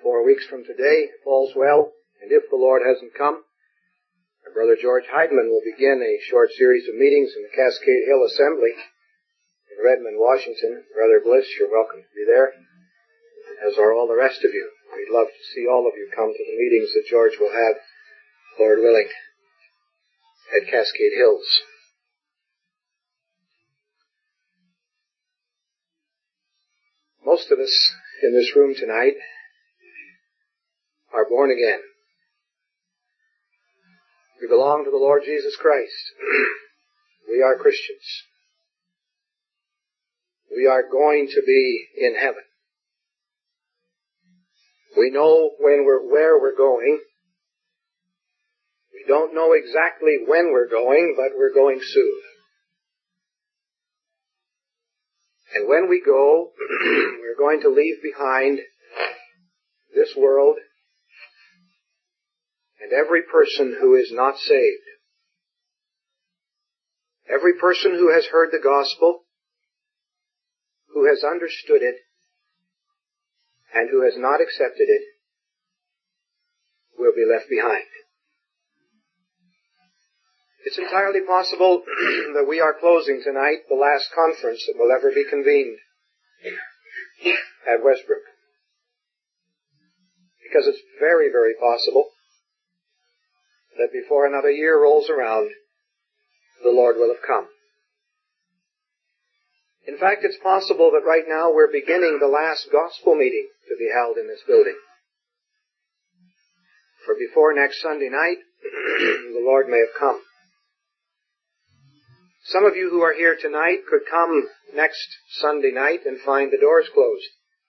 4 weeks from today, if all's well, and if the Lord hasn't come, our Brother George Heidemann will begin a short series of meetings in the Cascade Hill Assembly in Redmond, Washington. Brother Bliss, you're welcome to be there, as are all the rest of you. We'd love to see all of you come to the meetings that George will have, Lord willing, at Cascade Hills. Most of us in this room tonight are born again. We belong to the Lord Jesus Christ. We are Christians. We are going to be in heaven. We know where we're going. We don't know exactly when we're going, but we're going soon. And when we go, we're going to leave behind this world and every person who is not saved. Every person who has heard the gospel, who has understood it, and who has not accepted it, will be left behind. It's entirely possible that we are closing tonight the last conference that will ever be convened at Westbrook. Because it's very, very possible that before another year rolls around, the Lord will have come. In fact, it's possible that right now we're beginning the last gospel meeting to be held in this building. For before next Sunday night, the Lord may have come. Some of you who are here tonight could come next Sunday night and find the doors closed.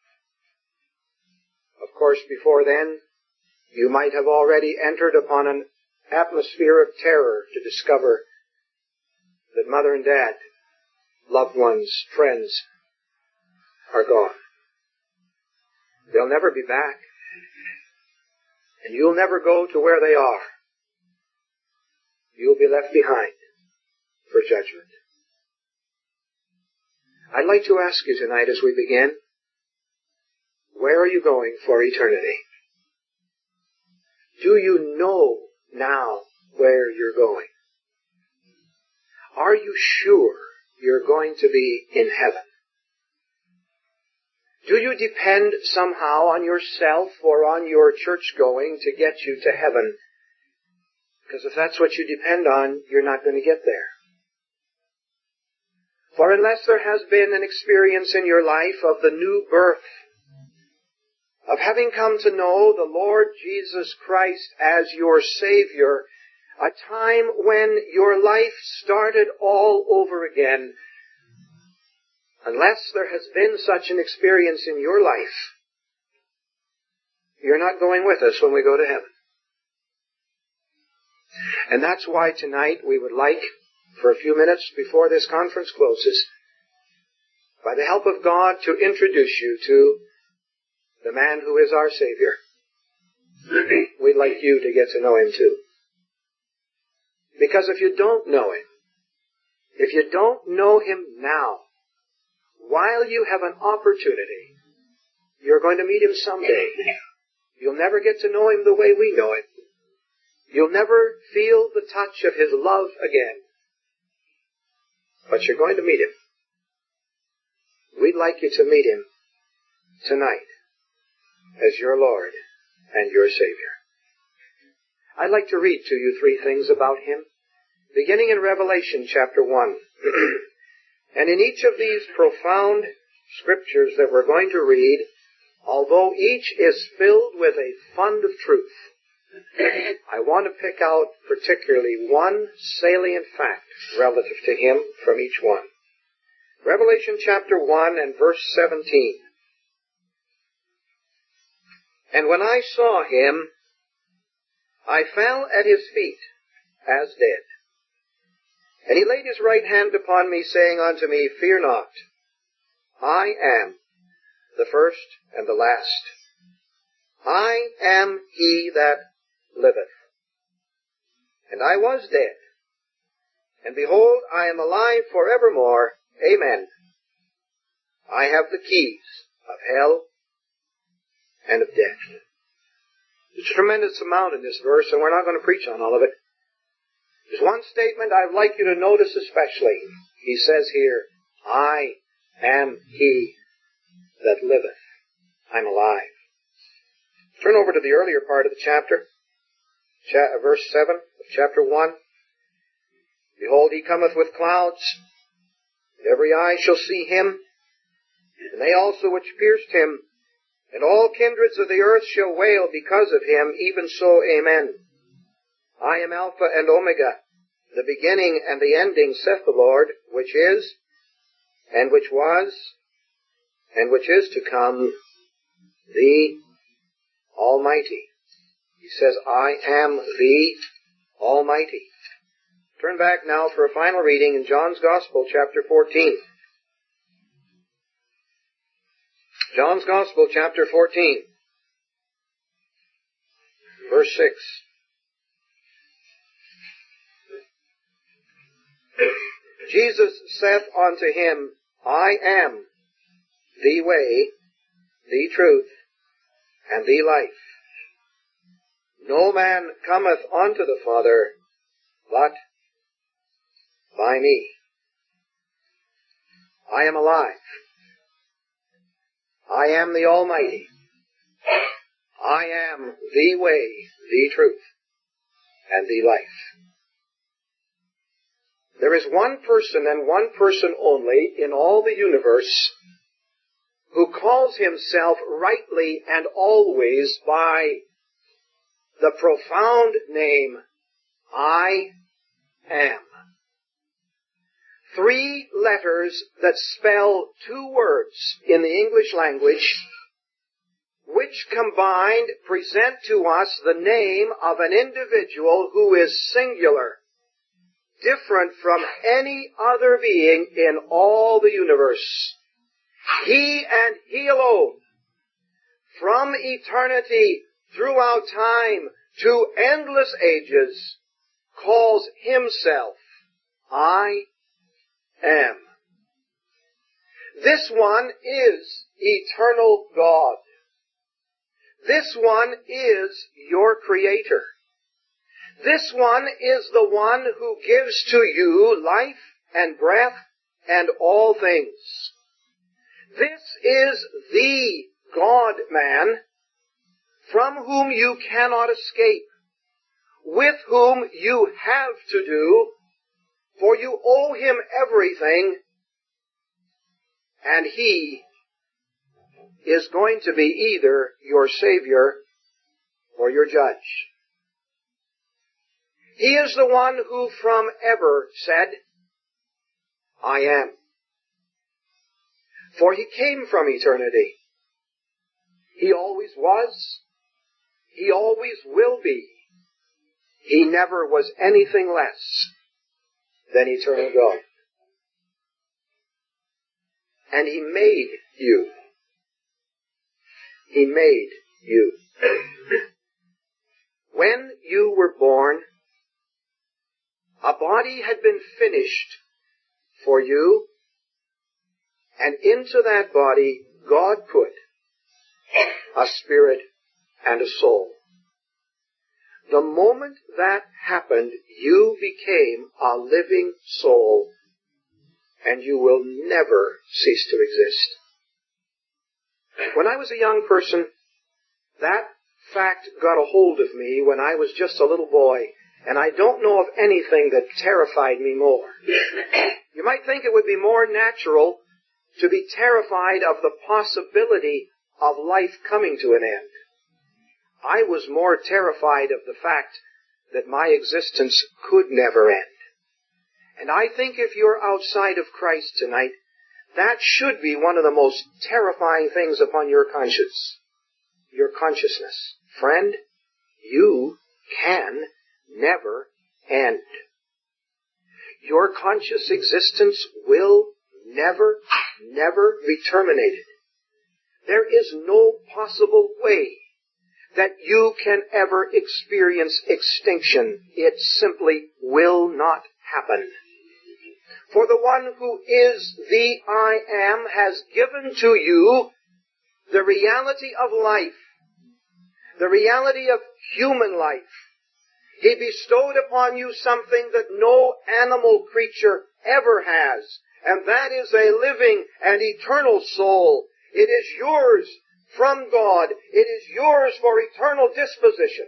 Of course, before then, you might have already entered upon an atmosphere of terror to discover that Mother and Dad, loved ones, friends, are gone. They'll never be back. And you'll never go to where they are. You'll be left behind for judgment. I'd like to ask you tonight as we begin, where are you going for eternity? Do you know now where you're going? Are you sure you're going to be in heaven? Do you depend somehow on yourself or on your church going to get you to heaven? Because if that's what you depend on, you're not going to get there. For unless there has been an experience in your life of the new birth, of having come to know the Lord Jesus Christ as your Savior, a time when your life started all over again, unless there has been such an experience in your life, you're not going with us when we go to heaven. And that's why tonight we would like, for a few minutes before this conference closes, by the help of God, to introduce you to the man who is our Savior. We'd like you to get to know Him too. Because if you don't know Him, if you don't know Him now, while you have an opportunity, you're going to meet Him someday. You'll never get to know Him the way we know Him. You'll never feel the touch of His love again. But you're going to meet Him. We'd like you to meet Him tonight as your Lord and your Savior. I'd like to read to you 3 things about Him, beginning in Revelation chapter 1. And in each of these profound scriptures that we're going to read, although each is filled with a fund of truth, I want to pick out particularly one salient fact relative to Him from each one. Revelation chapter 1 and verse 17. And when I saw Him, I fell at His feet as dead. And He laid His right hand upon me, saying unto me, Fear not, I am the first and the last. I am He that liveth. And I was dead, and behold, I am alive forevermore. Amen. I have the keys of hell and of death. There's a tremendous amount in this verse, and we're not going to preach on all of it. There's one statement I'd like you to notice especially. He says here, I am he that liveth. I'm alive. Turn over to the earlier part of the chapter, verse 7 of chapter 1. Behold, he cometh with clouds, and every eye shall see him, and they also which pierced him, and all kindreds of the earth shall wail because of him, even so, amen. I am Alpha and Omega, the beginning and the ending, saith the Lord, which is, and which was, and which is to come, the Almighty. He says, I am the Almighty. Turn back now for a final reading in John's Gospel, chapter 14. John's Gospel, chapter 14, verse 6. Jesus saith unto him, I am the way, the truth, and the life. No man cometh unto the Father but by me. I am alive. I am the Almighty. I am the way, the truth, and the life. There is one person and one person only in all the universe who calls himself rightly and always by the profound name, I am. 3 letters that spell 2 words in the English language, which combined present to us the name of an individual who is singular, different from any other being in all the universe. He and He alone, from eternity throughout time to endless ages, calls Himself, I am. This one is eternal God. This one is your Creator. This one is the one who gives to you life and breath and all things. This is the God-man from whom you cannot escape, with whom you have to do, for you owe Him everything, and He is going to be either your Savior or your Judge. He is the one who from ever said, I am. For He came from eternity. He always was. He always will be. He never was anything less than eternal God. And He made you. He made you. When you were born, a body had been finished for you, and into that body God put a spirit and a soul. The moment that happened, you became a living soul, and you will never cease to exist. When I was a young person, that fact got a hold of me when I was just a little boy, and I don't know of anything that terrified me more. You might think it would be more natural to be terrified of the possibility of life coming to an end. I was more terrified of the fact that my existence could never end. And I think if you're outside of Christ tonight, that should be one of the most terrifying things upon your conscience, your consciousness. Friend, you can never end. Your conscious existence will never be terminated. There is no possible way that you can ever experience extinction. It simply will not happen. For the one who is the I Am has given to you the reality of life the reality of human life. He bestowed upon you something that no animal creature ever has, and that is a living and eternal soul. It is yours from God. It is yours for eternal disposition.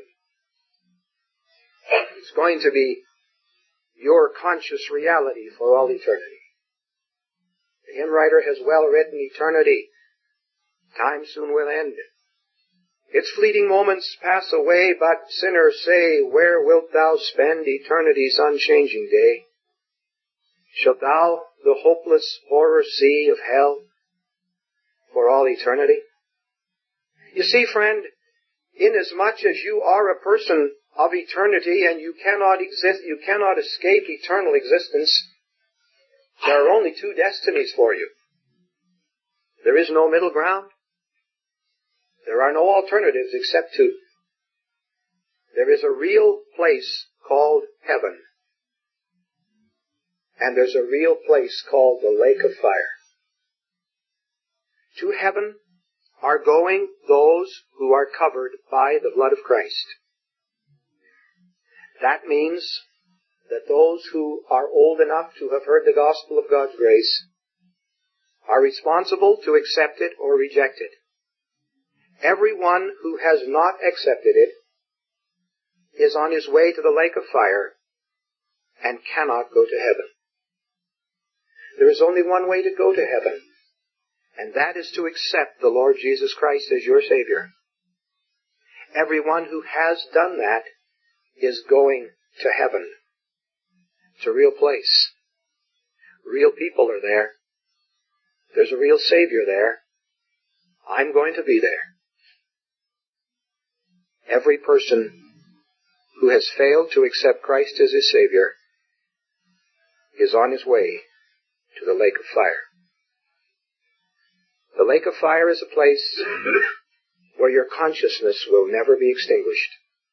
It's going to be your conscious reality for all eternity. The hymn writer has well written, eternity, time soon will end. Its fleeting moments pass away, but sinner say, where wilt thou spend eternity's unchanging day? Shalt thou the hopeless horror see of hell for all eternity? You see, friend, inasmuch as you are a person of eternity and you cannot escape eternal existence, there are only two destinies for you. There is no middle ground. There are no alternatives except two. There is a real place called heaven, and there's a real place called the lake of fire. To heaven are going those who are covered by the blood of Christ. That means that those who are old enough to have heard the gospel of God's grace are responsible to accept it or reject it. Everyone who has not accepted it is on his way to the lake of fire and cannot go to heaven. There is only one way to go to heaven, and that is to accept the Lord Jesus Christ as your Savior. Everyone who has done that is going to heaven. It's a real place. Real people are there. There's a real Savior there. I'm going to be there. Every person who has failed to accept Christ as his Savior is on his way to the lake of fire. The lake of fire is a place where your consciousness will never be extinguished,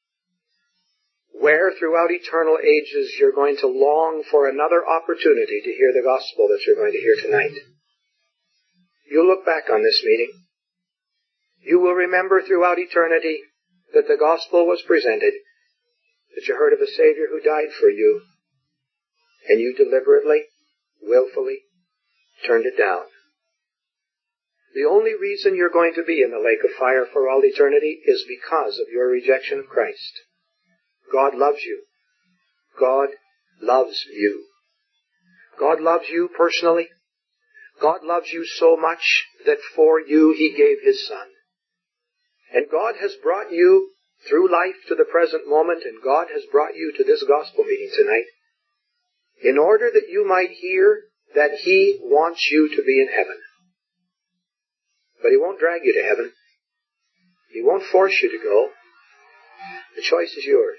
where throughout eternal ages you're going to long for another opportunity to hear the gospel that you're going to hear tonight. You'll look back on this meeting. You will remember throughout eternity that the gospel was presented, that you heard of a Savior who died for you, and you deliberately, willfully turned it down. The only reason you're going to be in the lake of fire for all eternity is because of your rejection of Christ. God loves you. God loves you. God loves you personally. God loves you so much that for you He gave His Son. And God has brought you through life to the present moment, and God has brought you to this gospel meeting tonight in order that you might hear that He wants you to be in heaven. But He won't drag you to heaven. He won't force you to go. The choice is yours.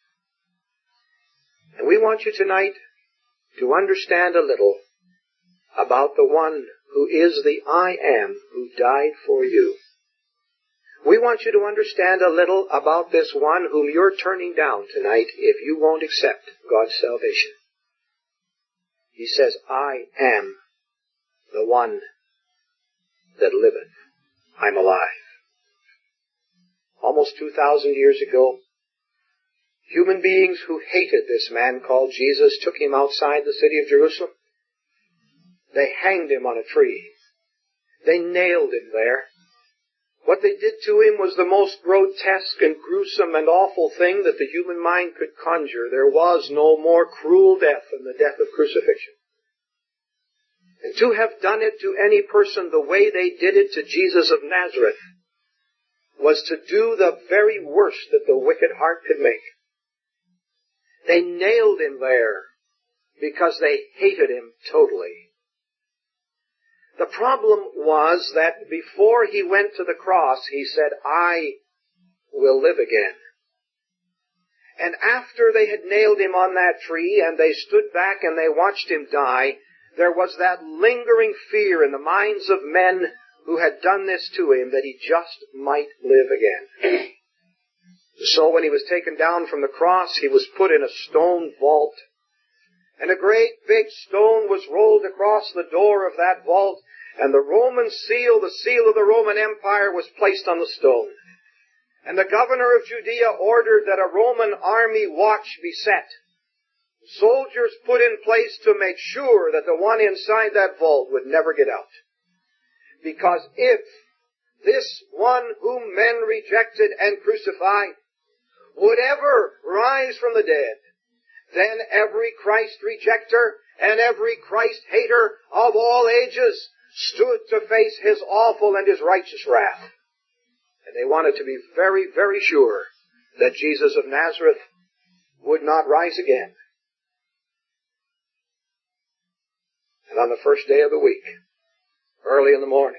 And we want you tonight to understand a little about the one who is the I Am who died for you. We want you to understand a little about this one whom you're turning down tonight if you won't accept God's salvation. He says, I am the one that liveth. I'm alive. Almost 2,000 years ago, human beings who hated this man called Jesus took Him outside the city of Jerusalem. They hanged Him on a tree. They nailed Him there. What they did to Him was the most grotesque and gruesome and awful thing that the human mind could conjure. There was no more cruel death than the death of crucifixion. And to have done it to any person the way they did it to Jesus of Nazareth was to do the very worst that the wicked heart could make. They nailed Him there because they hated Him totally. The problem was that before He went to the cross, He said, I will live again. And after they had nailed Him on that tree and they stood back and they watched Him die, there was that lingering fear in the minds of men who had done this to Him that He just might live again. So when He was taken down from the cross, He was put in a stone vault. And a great big stone was rolled across the door of that vault, and the Roman seal, the seal of the Roman Empire, was placed on the stone. And the governor of Judea ordered that a Roman army watch be set. Soldiers put in place to make sure that the one inside that vault would never get out. Because if this one whom men rejected and crucified would ever rise from the dead, then every Christ rejecter and every Christ hater of all ages stood to face his awful and his righteous wrath. And they wanted to be very, very sure that Jesus of Nazareth would not rise again. And on the first day of the week, early in the morning,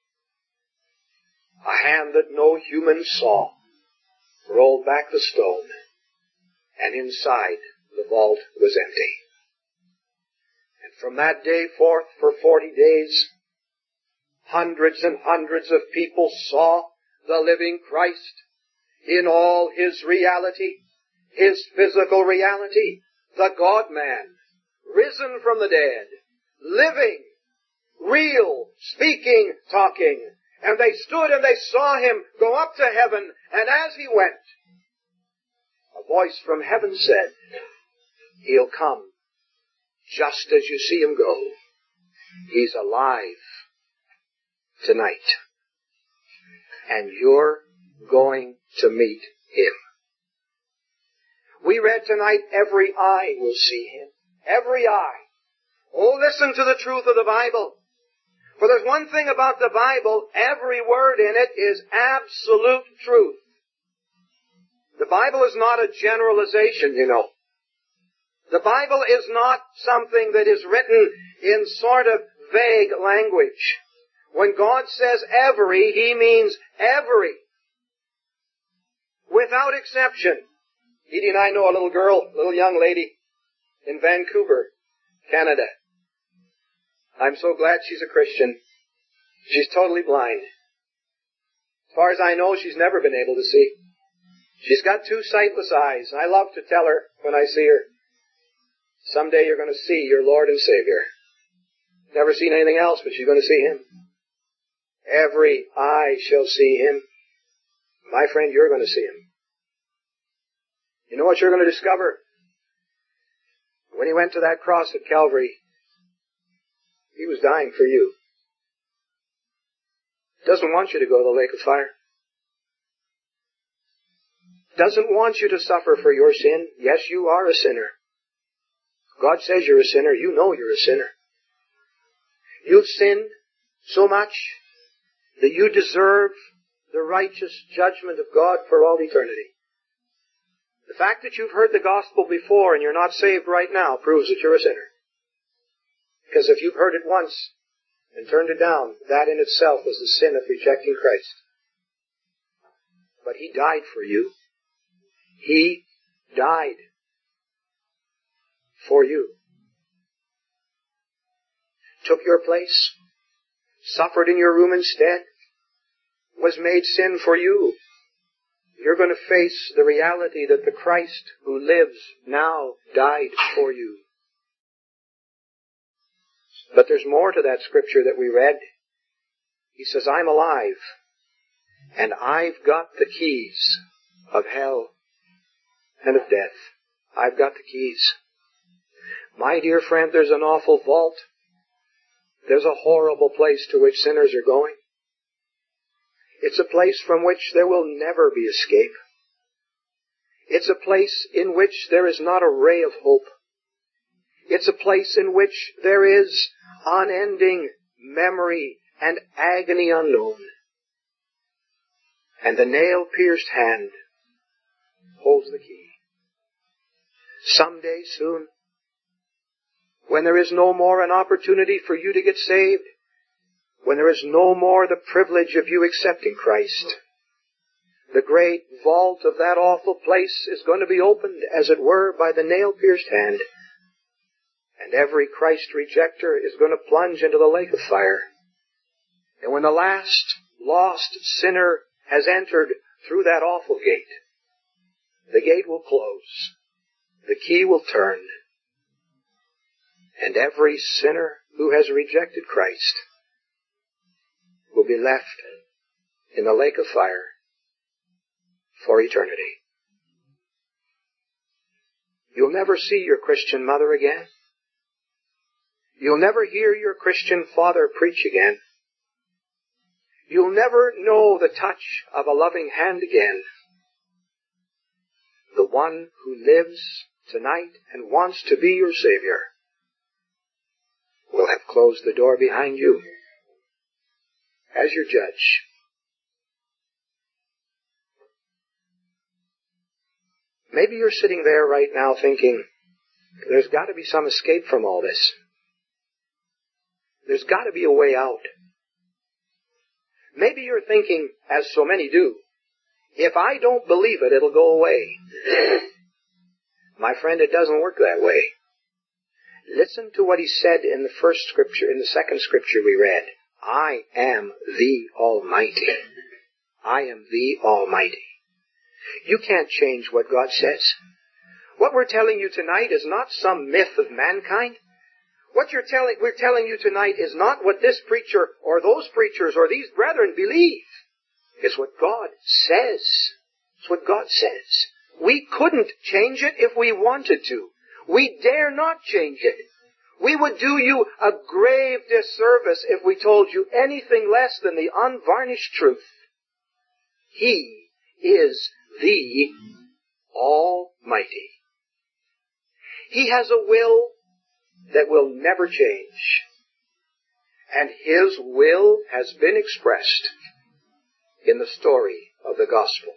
a hand that no human saw rolled back the stone, and inside the vault was empty. And from that day forth, for 40 days, hundreds and hundreds of people saw the living Christ in all his reality, his physical reality, the God-man, risen from the dead, living, real, speaking, talking. And they stood and they saw him go up to heaven, and as he went, a voice from heaven said, "He'll come just as you see him go. He's alive tonight. And you're going to meet him." We read tonight, every eye will see him. Every eye. Oh, listen to the truth of the Bible. For there's one thing about the Bible, every word in it is absolute truth. The Bible is not a generalization, you know. The Bible is not something that is written in sort of vague language. When God says every, he means every. Without exception. Edie and I know a little girl, a little young lady in Vancouver, Canada. I'm so glad she's a Christian. She's totally blind. As far as I know, she's never been able to see. She's got 2 sightless eyes. I love to tell her when I see her, someday you're going to see your Lord and Savior. Never seen anything else, but she's going to see him. Every eye shall see him. My friend, you're going to see him. You know what you're going to discover? When he went to that cross at Calvary, he was dying for you. Doesn't want you to go to the lake of fire. Doesn't want you to suffer for your sin. Yes, you are a sinner. God says you're a sinner. You know you're a sinner. You've sinned so much that you deserve the righteous judgment of God for all eternity. The fact that you've heard the gospel before and you're not saved right now proves that you're a sinner. Because if you've heard it once and turned it down, that in itself was the sin of rejecting Christ. But he died for you. He died for you. Took your place, suffered in your room instead, was made sin for you. You're going to face the reality that the Christ who lives now died for you. But there's more to that scripture that we read. He says, I'm alive, and I've got the keys of hell and of death. I've got the keys. My dear friend, there's an awful vault. There's a horrible place to which sinners are going. It's a place from which there will never be escape. It's a place in which there is not a ray of hope. It's a place in which there is unending memory and agony unknown. And the nail-pierced hand holds the key. Someday soon, when there is no more an opportunity for you to get saved, when there is no more the privilege of you accepting Christ, the great vault of that awful place is going to be opened, as it were, by the nail-pierced hand. And every Christ rejecter is going to plunge into the lake of fire. And when the last lost sinner has entered through that awful gate, the gate will close. The key will turn. And every sinner who has rejected Christ will be left in the lake of fire for eternity. You'll never see your Christian mother again. You'll never hear your Christian father preach again. You'll never know the touch of a loving hand again. The one who lives tonight and wants to be your Savior will have closed the door behind you as your judge. Maybe you're sitting there right now thinking, there's got to be some escape from all this. There's got to be a way out. Maybe you're thinking, as so many do, if I don't believe it, it'll go away. My friend, it doesn't work that way. Listen to what he said in the second scripture we read. I am the Almighty. I am the Almighty. You can't change what God says. What we're telling you tonight is not some myth of mankind. What we're telling you tonight is not what this preacher or those preachers or these brethren believe. It's what God says. It's what God says. We couldn't change it if we wanted to. We dare not change it. We would do you a grave disservice if we told you anything less than the unvarnished truth. He is the Almighty. He has a will that will never change. And His will has been expressed in the story of the gospel.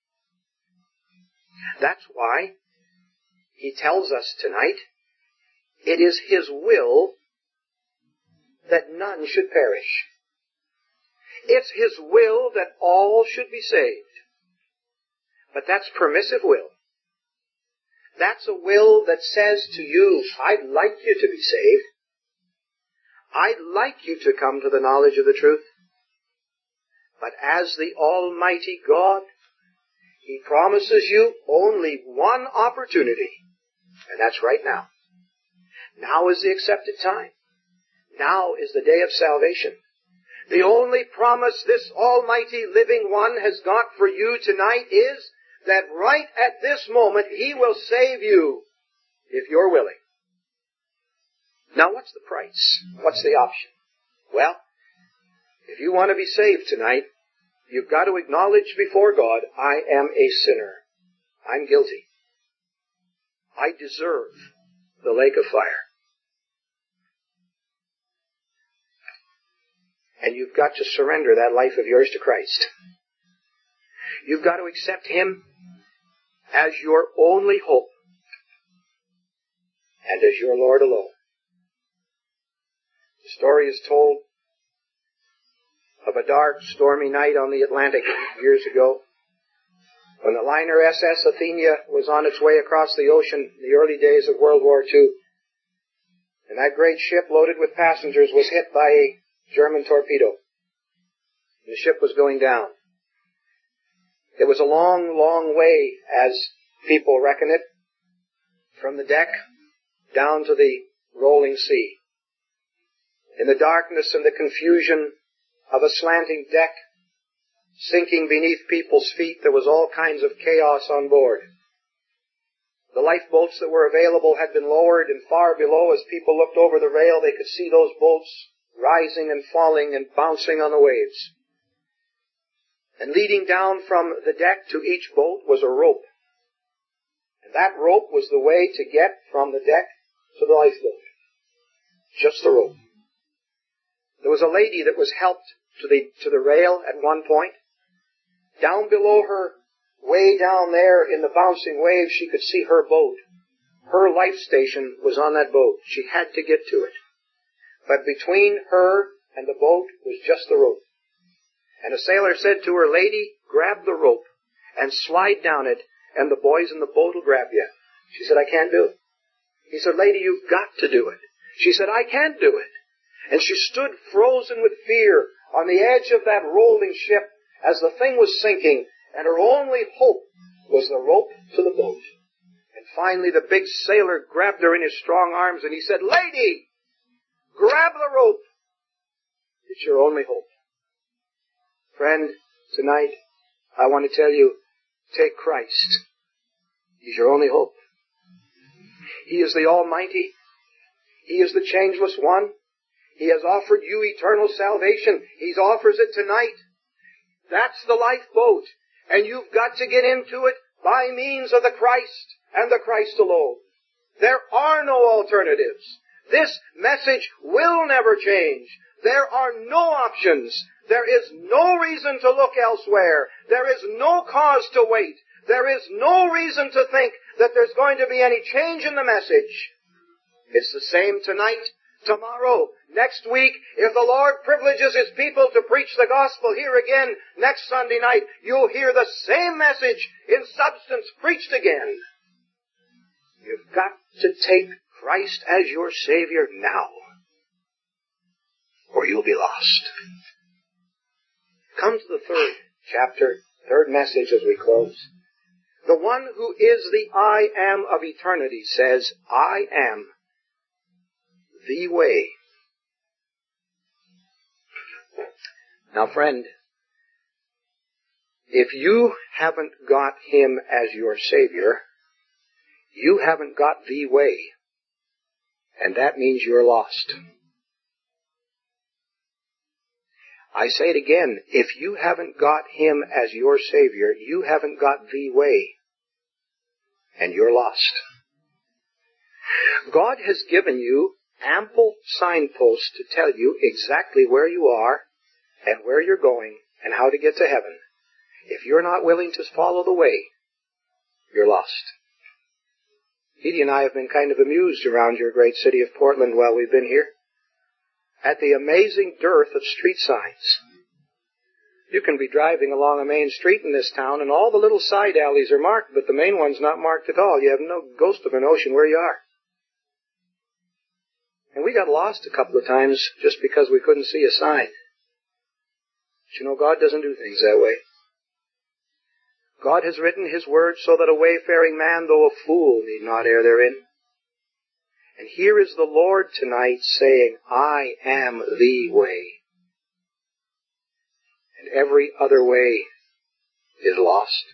That's why He tells us tonight, it is His will that none should perish. It's His will that all should be saved. But that's permissive will. That's a will that says to you, I'd like you to be saved. I'd like you to come to the knowledge of the truth. But as the Almighty God, He promises you only one opportunity, and that's right now. Now is the accepted time. Now is the day of salvation. The only promise this Almighty Living One has got for you tonight is that right at this moment He will save you if you're willing. Now what's the price? What's the option? Well, if you want to be saved tonight, you've got to acknowledge before God, I am a sinner. I'm guilty. I deserve the lake of fire. And you've got to surrender that life of yours to Christ. You've got to accept Him as your only hope and as your Lord alone. The story is told of a dark, stormy night on the Atlantic years ago when the liner SS Athenia was on its way across the ocean in the early days of World War II. And that great ship loaded with passengers was hit by a German torpedo. The ship was going down. It was a long, long way, as people reckon it, from the deck down to the rolling sea. In the darkness and the confusion of a slanting deck, sinking beneath people's feet, there was all kinds of chaos on board. The lifeboats that were available had been lowered, and far below, as people looked over the rail, they could see those boats rising and falling and bouncing on the waves. And leading down from the deck to each boat was a rope. And that rope was the way to get from the deck to the lifeboat. Just the rope. There was a lady that was helped to the rail at one point. Down below her, way down there in the bouncing waves, she could see her boat. Her life station was on that boat. She had to get to it. But between her and the boat was just the rope. And a sailor said to her, lady, grab the rope and slide down it, and the boys in the boat will grab you. She said, I can't do it. He said, lady, you've got to do it. She said, I can't do it. And she stood frozen with fear on the edge of that rolling ship as the thing was sinking, and her only hope was the rope to the boat. And finally the big sailor grabbed her in his strong arms, and he said, lady, grab the rope. It's your only hope. Friend, tonight I want to tell you, Take Christ. He's your only hope. He is the Almighty. He is the changeless one. He has offered you eternal salvation. He offers it tonight. That's the lifeboat. And you've got to get into it by means of the Christ and the Christ alone. There are no alternatives. This message will never change. There are no options. There is no reason to look elsewhere. There is no cause to wait. There is no reason to think that there's going to be any change in the message. It's the same tonight, tomorrow, next week. If the Lord privileges His people to preach the gospel here again next Sunday night, you'll hear the same message in substance preached again. You've got to take Christ as your Savior now, or you'll be lost. Come to the third chapter, third message as we close. The one who is the I am of eternity says, I am the way. Now, friend, if you haven't got Him as your Savior, you haven't got the way. And that means you're lost. I say it again, if you haven't got Him as your Savior, you haven't got the way. And you're lost. God has given you ample signposts to tell you exactly where you are and where you're going and how to get to heaven. If you're not willing to follow the way, you're lost. Edie and I have been kind of amused around your great city of Portland while we've been here at the amazing dearth of street signs. You can be driving along a main street in this town and all the little side alleys are marked, but the main one's not marked at all. You have no ghost of a notion where you are. And we got lost a couple of times just because we couldn't see a sign. But you know, God doesn't do things that way. God has written His word so that a wayfaring man, though a fool, need not err therein. And here is the Lord tonight saying, I am the way. And every other way is lost.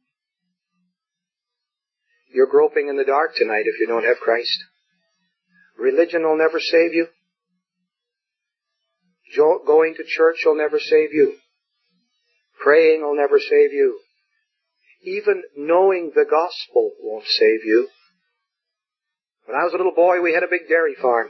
You're groping in the dark tonight if you don't have Christ. Religion will never save you. Going to church will never save you. Praying will never save you. Even knowing the gospel won't save you. When I was a little boy, we had a big dairy farm.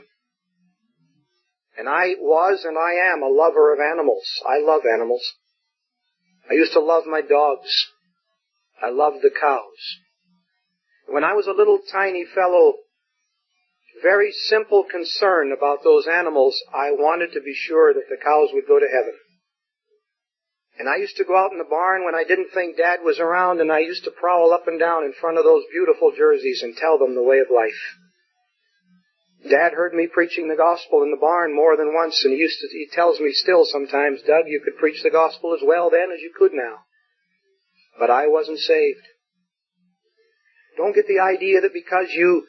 And I was and I am a lover of animals. I love animals. I used to love my dogs. I loved the cows. When I was a little tiny fellow, very simple concern about those animals, I wanted to be sure that the cows would go to heaven. And I used to go out in the barn when I didn't think Dad was around, and I used to prowl up and down in front of those beautiful jerseys and tell them the way of life. Dad heard me preaching the gospel in the barn more than once, and he tells me still sometimes, Doug, you could preach the gospel as well then as you could now. But I wasn't saved. Don't get the idea that because you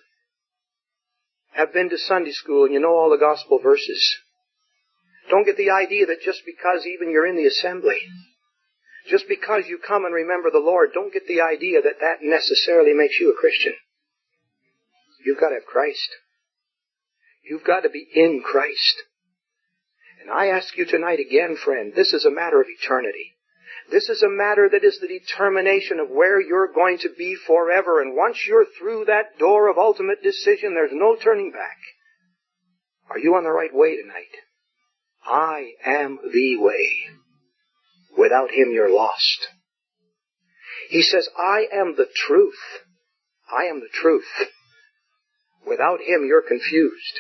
have been to Sunday school and you know all the gospel verses. Don't get the idea that just because even you're in the assembly, just because you come and remember the Lord, don't get the idea that that necessarily makes you a Christian. You've got to have Christ. You've got to be in Christ. And I ask you tonight again, friend, this is a matter of eternity. This is a matter that is the determination of where you're going to be forever. And once you're through that door of ultimate decision, there's no turning back. Are you on the right way tonight? I am the way. Without Him, you're lost. He says, I am the truth. I am the truth. Without Him, you're confused.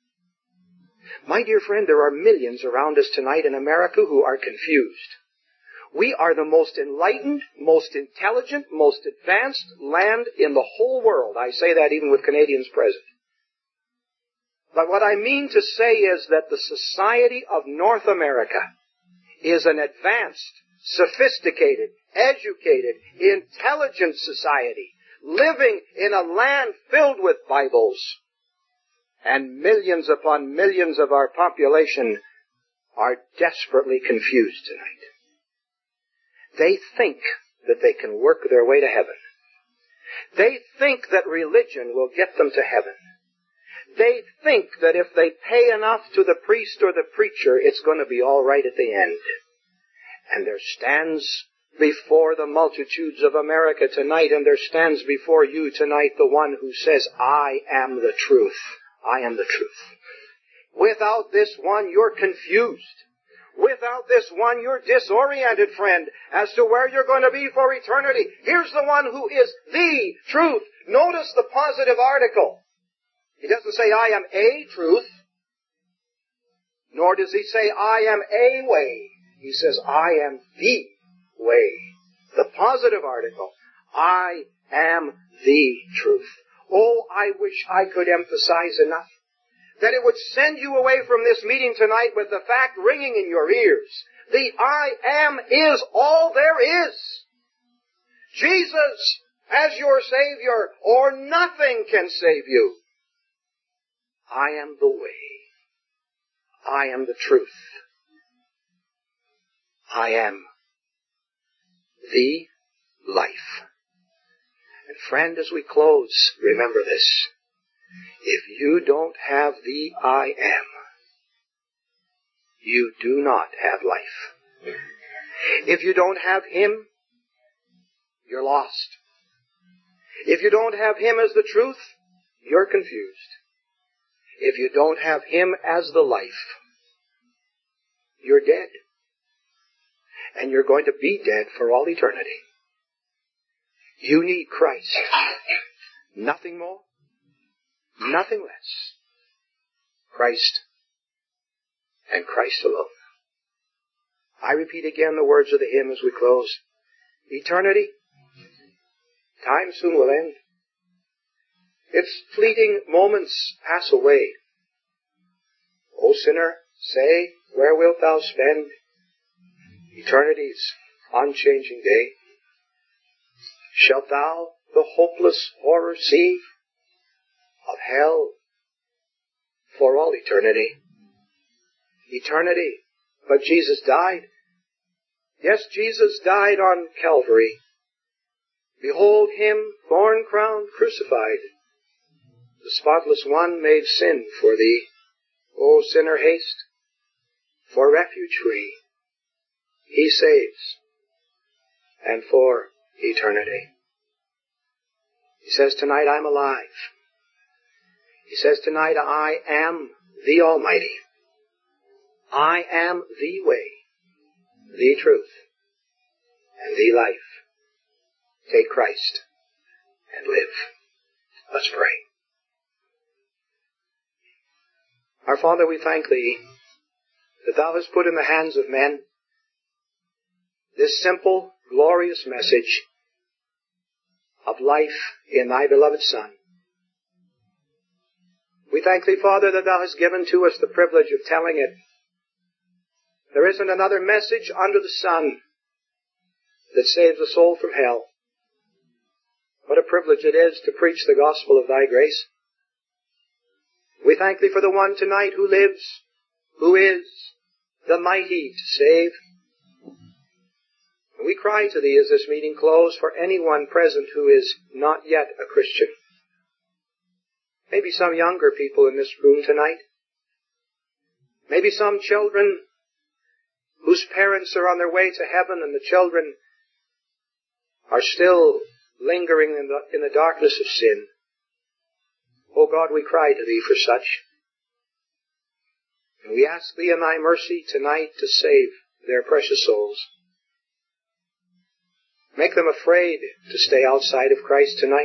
My dear friend, there are millions around us tonight in America who are confused. We are the most enlightened, most intelligent, most advanced land in the whole world. I say that even with Canadians present. But what I mean to say is that the society of North America is an advanced, sophisticated, educated, intelligent society, living in a land filled with Bibles. And millions upon millions of our population are desperately confused tonight. They think that they can work their way to heaven. They think that religion will get them to heaven. They think that if they pay enough to the priest or the preacher, it's going to be all right at the end. And there stands before the multitudes of America tonight, and there stands before you tonight the one who says, I am the truth. I am the truth. Without this one, you're confused. Without this one, you're disoriented, friend, as to where you're going to be for eternity. Here's the one who is the truth. Notice the positive article. He doesn't say, I am a truth. Nor does he say, I am a way. He says, I am the way. The positive article. I am the truth. Oh, I wish I could emphasize enough that it would send you away from this meeting tonight with the fact ringing in your ears. The I am is all there is. Jesus as your Savior, or nothing can save you. I am the way. I am the truth. I am the life. And friend, as we close, remember this. If you don't have the I am, you do not have life. If you don't have Him, you're lost. If you don't have Him as the truth, you're confused. If you don't have Him as the life, you're dead. And you're going to be dead for all eternity. You need Christ. Nothing more, nothing less. Christ and Christ alone. I repeat again the words of the hymn as we close. Eternity, time soon will end. Its fleeting moments pass away. O sinner, say, where wilt thou spend eternity's unchanging day? Shalt thou the hopeless horror see of hell for all eternity? Eternity. But Jesus died. Yes, Jesus died on Calvary. Behold Him, thorn-crowned, crucified. The spotless one made sin for thee. O sinner, haste, for refuge free. He saves, and for eternity. He says tonight, I'm alive. He says tonight, I am the Almighty. I am the way, the truth, and the life. Take Christ and live. Let's pray. Our Father, we thank Thee that Thou hast put in the hands of men this simple, glorious message of life in Thy beloved Son. We thank Thee, Father, that Thou hast given to us the privilege of telling it. There isn't another message under the sun that saves a soul from hell. What a privilege it is to preach the gospel of Thy grace. We thank Thee for the one tonight who lives, who is the mighty to save. And we cry to Thee as this meeting closes for anyone present who is not yet a Christian. Maybe some younger people in this room tonight. Maybe some children whose parents are on their way to heaven and the children are still lingering in the darkness of sin. Oh God, we cry to Thee for such. And we ask Thee in Thy mercy tonight to save their precious souls. Make them afraid to stay outside of Christ tonight.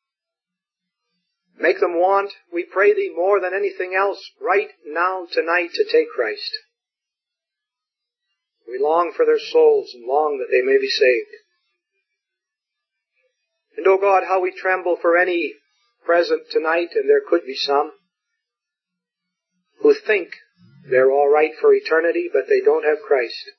Make them want, we pray Thee, more than anything else, right now, tonight, to take Christ. We long for their souls and long that they may be saved. And, oh God, how we tremble for any present tonight, and there could be some, who think they're all right for eternity, but they don't have Christ.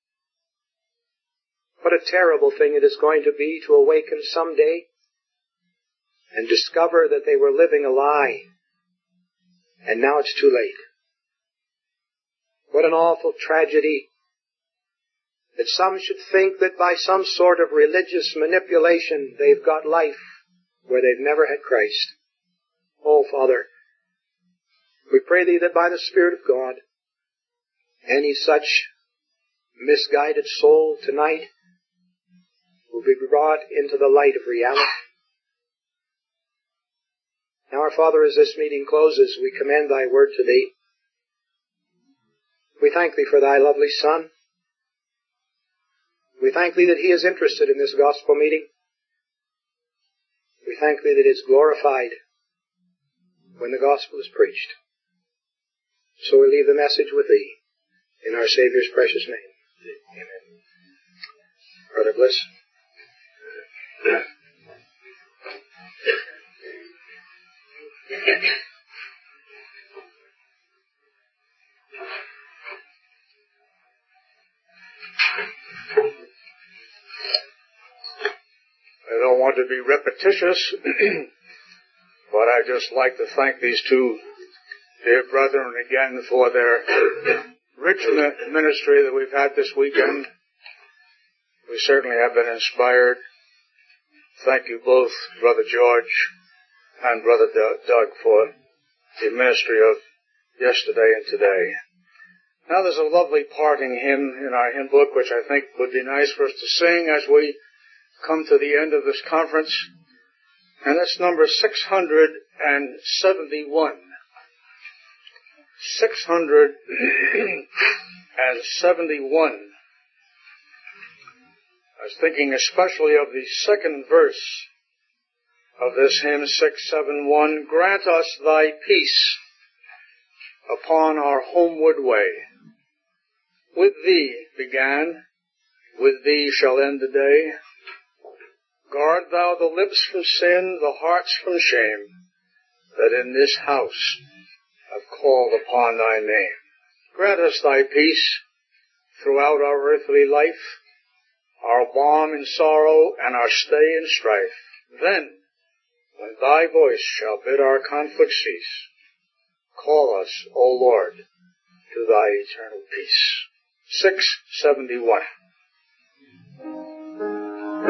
What a terrible thing it is going to be to awaken someday and discover that they were living a lie, and now it's too late. What an awful tragedy that some should think that by some sort of religious manipulation they've got life where they've never had Christ. Oh, Father, we pray Thee that by the Spirit of God, any such misguided soul tonight will be brought into the light of reality. Now, our Father, as this meeting closes, we commend Thy word to Thee. We thank Thee for Thy lovely Son. We thank Thee that He is interested in this gospel meeting. We thank Thee that it is glorified when the gospel is preached. So we leave the message with Thee in our Savior's precious name. Amen. Brother Bliss. I don't want to be repetitious, but I'd just like to thank these two dear brethren again for their rich ministry that we've had this weekend. We certainly have been inspired. Thank you both, Brother George and Brother Doug, for the ministry of yesterday and today. Now there's a lovely parting hymn in our hymn book, which I think would be nice for us to sing as we come to the end of this conference. And that's number 671. 671. I was thinking especially of the second verse of this hymn, 671. Grant us Thy peace upon our homeward way. With Thee began, with Thee shall end the day. Guard Thou the lips from sin, the hearts from shame, that in this house have called upon Thy name. Grant us Thy peace throughout our earthly life, our balm in sorrow and our stay in strife. Then, when Thy voice shall bid our conflict cease, call us, O Lord, to Thy eternal peace. 671.